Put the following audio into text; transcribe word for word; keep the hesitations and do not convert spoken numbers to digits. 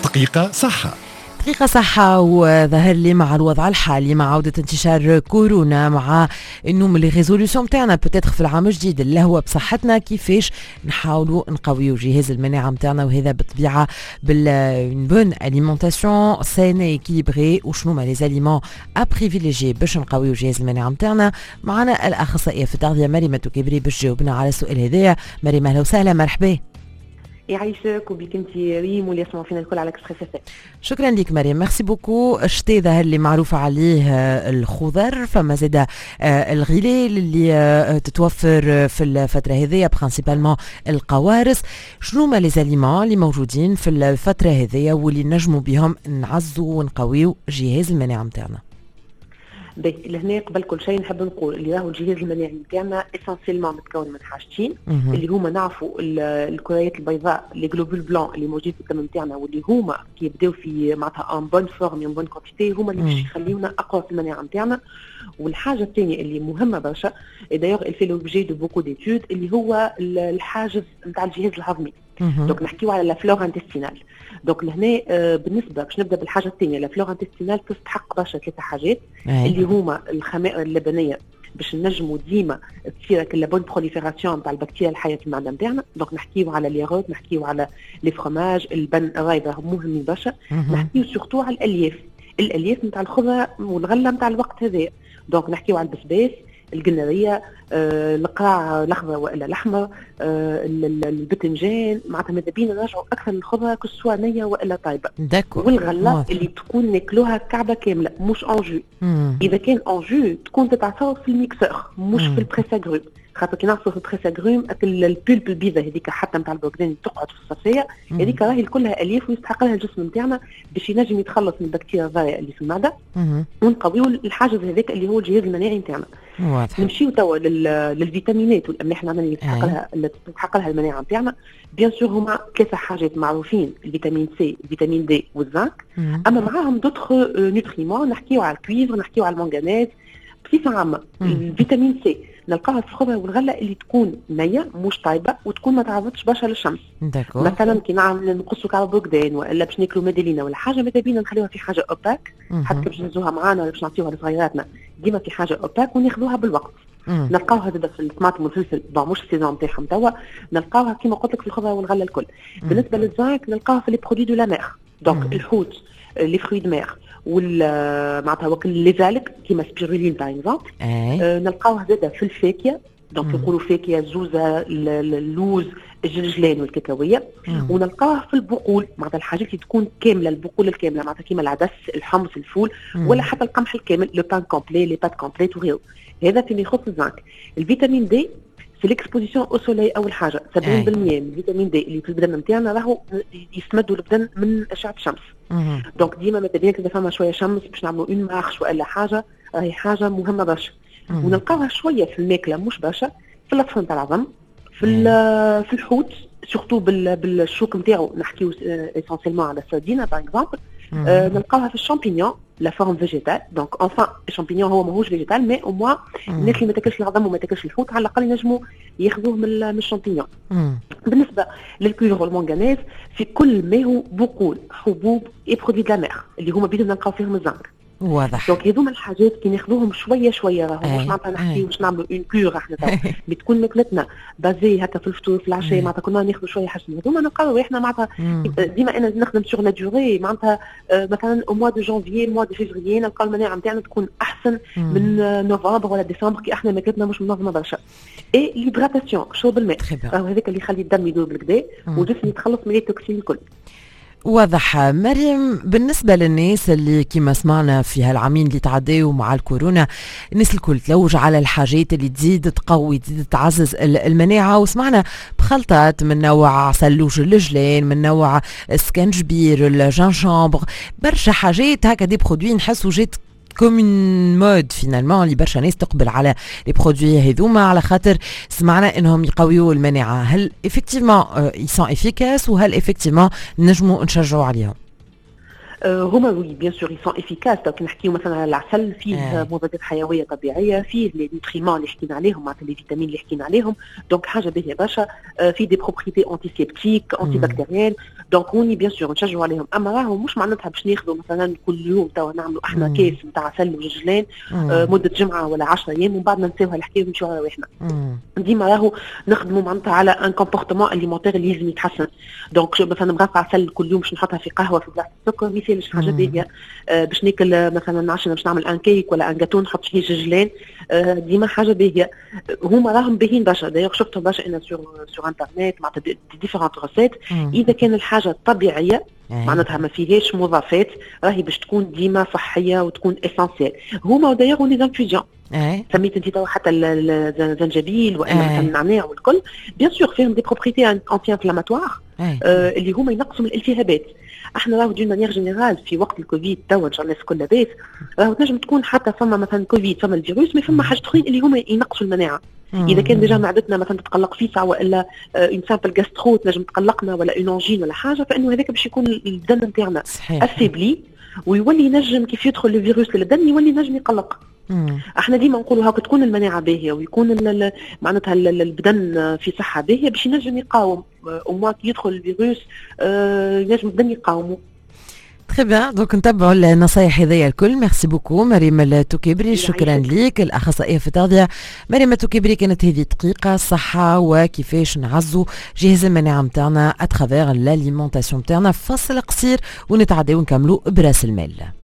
دقيقة صحة. دقيقة صحة. وظهر لي مع الوضع الحالي، مع عودة انتشار كورونا، مع انه من لي ريزوليوشن بتاعنا بتدخل في العام الجديد اللي هو بصحتنا، كيفاش نحاولوا نقويوا جهاز المناعة بتاعنا، وهذا بالطبيعة بالبون اليمونتاسيون سين ايكيليبري، وشنو ما لي زاليمون ا بريفيليجي باش نقويوا جهاز المناعة بتاعنا. معنا الأخصائية في التغذية مريم التكبري باش تجاوبنا على السؤال هذايا. مريم اهلا وسهلا، مرحبا. يعيشك وبيك انت ريم واللي يسمعوا فينا الكل على اكسبريس اف ام. شكرا لك مريم، ميرسي بوكو. الشتاء ظهر اللي معروف عليه الخضر، فما زاد الغلال اللي تتوفر في الفتره هذه، برانسيبالمون القوارص. شنو ما لي زاليمون اللي موجودين في الفتره هذه واللي نجموا بهم نعزوا ونقويوا جهاز المناعه نتاعنا؟ لهنا قبل كل شيء نحب نقول اللي راهو الجهاز المناعي نتاعنا اسانسيلمون متكون من حاجتين اللي هما نعرفوا الكريات البيضاء لي جلوبول بلون اللي موجودين في الدم نتاعنا، واللي هما كي يبداو في معناتها ان بون فورم ان بون كونتيتي هما اللي باش يخليونا اقوى في المناعه نتاعنا. والحاجه الثانيه اللي مهمه برشا دايوغ الفي لوبجي دو بوكو ديتود اللي هو الحاجز نتاع الجهاز الهضمي. دونك نحكيو على لا فلورا انتستينال. دونك لهنا آه بالنسبه باش نبدا بالحاجه الثانيه، لا فلورا انتستينال تستحق برشا ثلاثه حاجات اللي هما الخمائر اللبنيه باش نجموا ديما تصير كل بون بروليفيراسيون تاع البكتيريا الحيه في المعده نتاعنا. دونك نحكيو على لي روت، نحكيو على لي فروماج، البن الرايبه مهمين برشا. نحكيو سورتو على الالياف، الالياف نتاع الخضره والغله نتاع الوقت هذا. دونك نحكيو على البسباس، القناريه، آه، القراع الاخضر والا الاحمر، آه، البتنجان، معناتها ماذا بينا نرجعوا اكثر للخضره كسوا نيه والا طايبه. والغله موافق. اللي تكون ناكلوها كعبه كامله مش اون جو. اذا كان اون جو تكون تتعصر في الميكسور مش مم. في البريساغروم، خاطر كي نعصروا في البريساغروم البولب البيضه هذيك حتى نتاع البوكدان تقعد في الصفيه هذيك راهي كلها الياف ويستحق لها الجسم نتاعنا باش ينجم يتخلص من البكتيريا الضاريه اللي في المعده ونقويوا الحاجز هذاك اللي هو الجهاز المناعي نتاعنا. نمشيو توا للفيتامينات والاملاح العمليه اللي تستحق لها اللي تستحق لها المناعه نتاعنا. بيان سور هما ثلاثه حاجات معروفين، الفيتامين سي، الفيتامين دي والزنك. اما معاهم دوطخ نوتريمون، نحكيو على الكويفر، نحكيو على المنغنيز. بصفه عامه الفيتامين سي نلقاها في الخضره والغله اللي تكون نيه مش طايبه وتكون ما تعرضتش برشا للشمس. مثلا كي نعمل نقصوا كعب بوكدان ولا باش ناكلوا مادلينا ولا حاجه، ماذا بينا نخليوها في حاجه اوباك حتى باش نهزوها معانا ولا باش نعطيوها لصغيراتنا ديما في حاجه اوباك وناخذوها بالوقت. نلقاوها زاد في الطماطم والفلفل، بون مش السيزون نتاعهم توا، نلقاوها كيما قلت لك في الخضره والغله الكل. بالنسبه للزنك نلقاوها في لي برودوي دو لا مير، دونك الحوت، لي فروي دو مير، وال معناتها وكل اللي ذلك كيما سبيرولين باغ اكزومبل. أه نلقاوها زاده في الفاكهه، دونك يقولوا فاكهه، الزوزه، اللوز، الجلجلان والكاكاويه. ونلقاوها في البقول، معناتها الحاجات اللي تكون كامله، البقول الكامله معناتها كيما العدس، الحمص، الفول، مم. ولا حتى القمح الكامل، لو بان كومبلي، لي بات كومبليت وغيره. هذا فيما يخص الزنك. الفيتامين دي في ليكسبوزيسيون او سولي اول حاجه، سبعين بالمئة من الفيتامين دي اللي في البدن نتاعنا راهو يسمدوا البدن من اشعه الشمس. دونك ديما ماذا بينا كذا فما شويه شمس باش نعملوا اون مارش والا حاجه، راهي حاجه مهمه برشا. ونلقاوها شويه في الماكله مش برشا، في اللطف نتاع العظم، في في الحوت سورتو بالشوك نتاعو، نحكيو اسونسيلمون على السردينه باغ اكزومبل. أه نلقاوها في الشامبينيون لا فورم فيجيتال، دونك انفان الشامبينيون هو ماهوش فيجيتال مي او موا الناس اللي ما تاكلش العظم وما تاكلش الحوت على الاقل ينجموا ياخذوه من من الشامبينيون. بالنسبه للكويفر والمنغنيز في كل ما هو بقول، حبوب، اي برودوي دو لا مير اللي هما بيدهم نلقاو فيهم الزنك. واضح. دونك هذوما الحاجات كي ناخذوهم شويه شويه، راهو مش معناتها نحكيو باش نعملوا اون كور احنا تو بتكون ماكلتنا بازي هكا في الفطور في العشاء، معناتها كنا ناخذوا شويه حاجه هذوما نلقاو احنا معناتها ديما انا نخدم سور لا دوري، معناتها مثلا او موا دو جانفيي، موا دو فيفريي نلقاو المناعه نتاعنا تكون احسن من نوفمبر ولا ديسمبر كي احنا ماكلتنا مش منظمه برشا. اي ليدراتاسيون شرب الماء راهو هذاك اللي يخلي الدم يدور بالكدا والجسم يتخلص من التوكسين الكل. واضح. مريم، بالنسبة للناس اللي كما سمعنا في هالعامين اللي تعداوا مع الكورونا، الناس الكل تلوج على الحاجات اللي تزيد تقوي تزيد تعزز المناعة، وسمعنا بخلطات من نوع سلوج اللجلان، من نوع السكنجبير، الجنجامبر، برشا حاجات هكا دي برودوي نحسوا جات كومون مود فينالمون اللي برشا ناس تقبل على لي برودوي هذوما على خاطر سمعنا انهم يقويوا المناعه. هل افكتيفمون يسون افيكاس وهل افكتيفمون نجموا نشجعوا عليهم؟ هما وي بيان سور سون افيكاس. كي نحكيو مثلا على العسل فيه مضادات حيويه طبيعيه، فيه لي نوتريمون اللي حكينا عليهم معناتها لي فيتامين اللي حكينا عليهم، دونك حاجه باهيه برشا. فيه دي بروبريتي انتي سيبتيك انتي بكتيريان، دونك هوني بيان سور نشجعوا عليهم. اما راهو مش معناتها باش ناخذوا مثلا كل يوم توا نعملوا احنا كيس نتاع عسل وججلان مده جمعه ولا عشرة ايام ومن بعد ننساوها الحكايه ونمشيو على رواحنا. ديما راهو نخدموا معناتها على ان كومبورتمون اليمونتير اللي لازم يتحسن. دونك مثلا مرافع عسل كل يوم باش نحطها في قهوه في بلاصه السكر ما يسالش حاجه باهيه. آه باش ناكل مثلا نعشى باش نعمل ان كيك ولا ان جاتون نحط فيه ججلان، آه ديما حاجه باهيه. هما راهم باهيين برشا، دايوغ شفتهم برشا انا سور سور انترنت معناتها دي ديفيرونت ريسيت. اذا كان الحاجه طبيعيه معناتها ما فيهاش مضافات راهي باش تكون ديما صحيه وتكون اسانسيال. هما دايوغ لي زانفيوزيون سميت انت توا حتى الزنجبيل والا مثلا النعناع والكل بيان سور فيهم دي بروبريتي انتي انفلاماتوار آه اللي هما ينقصوا من الالتهابات. احنا راهو دون مانيير جينيرال في وقت الكوفيد توا ان شاء الله الناس كلها لاباس، راهو تنجم تكون حتى فما مثلا كوفيد فما الفيروس ما فما حاجه اخرين اللي هما ينقصوا المناعه. اذا كان ديجا معدتنا مثلا تتقلق فيسع والا اون سامبل جاسترو تنجم تقلقنا ولا اون انجين ولا حاجه، فانه هذاك باش يكون البدن نتاعنا اسيبلي ويولي ينجم كيف يدخل الفيروس للبدن يولي ينجم يقلق. مم. احنا ديما نقولوا هاك تكون المناعه باهيه ويكون معناتها البدن في صحه باهيه باش ينجم يقاوم، وما كي يدخل الفيروس آه ينجم البدن يقاومه. تري بيان، دونك نتبعوا النصائح هذيا الكل. ميرسي بوكو مريم التوكبري، شكرا ليك الاخصائيه في التغذيه مريم التوكبري. كانت هذه دقيقه الصحه وكيفاش نعزوا جهاز المناعه نتاعنا اترافير لاليمونطاسيون نتاعنا. فصل قصير ونتعداو ونكملوا براس المال.